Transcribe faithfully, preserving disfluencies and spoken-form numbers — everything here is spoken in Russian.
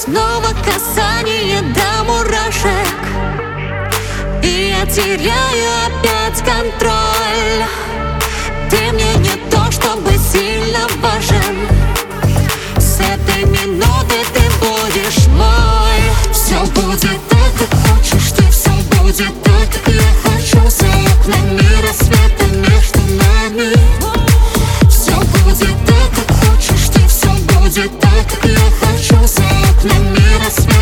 снова касание до мурашек, и я теряю опять контроль. Ты мне не то чтобы сильно важен, с этой минуты ты будешь мой. Все будет так, как хочешь ты, все будет так, как я хочу. За окнами рассвета между нами. Все будет так, как хочешь ты, все будет так, как я хочу. За окнами рассвета.